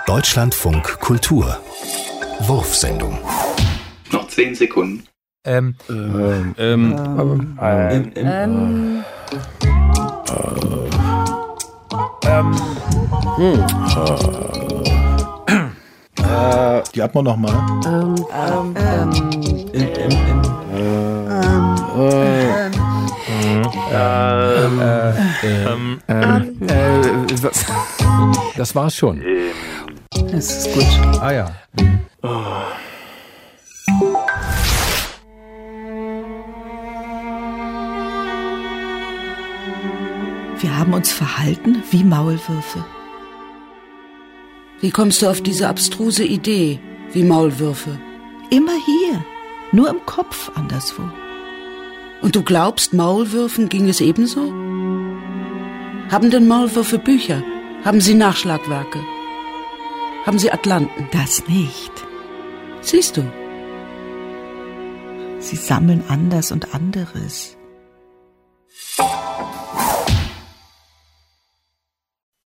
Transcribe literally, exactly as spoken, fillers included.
Deutschlandfunk Kultur. Wurfsendung. Noch zehn Sekunden. Ähm. Ähm. Ähm. Ähm. Ähm. Ähm. Äh, die atmen noch mal. Ähm. Ähm. Ähm. In, in, in. Äh. Ähm. Ähm. Ähm. Äh. Was? Das war's schon. Das ist gut. Ah ja. Wir haben uns verhalten wie Maulwürfe. Wie kommst du auf diese abstruse Idee, wie Maulwürfe? Immer hier, nur im Kopf anderswo. Und du glaubst, Maulwürfen ging es ebenso? Haben denn Maulwürfe Bücher? Haben sie Nachschlagwerke? Haben sie Atlanten? Das nicht. Siehst du? Sie sammeln anders und anderes.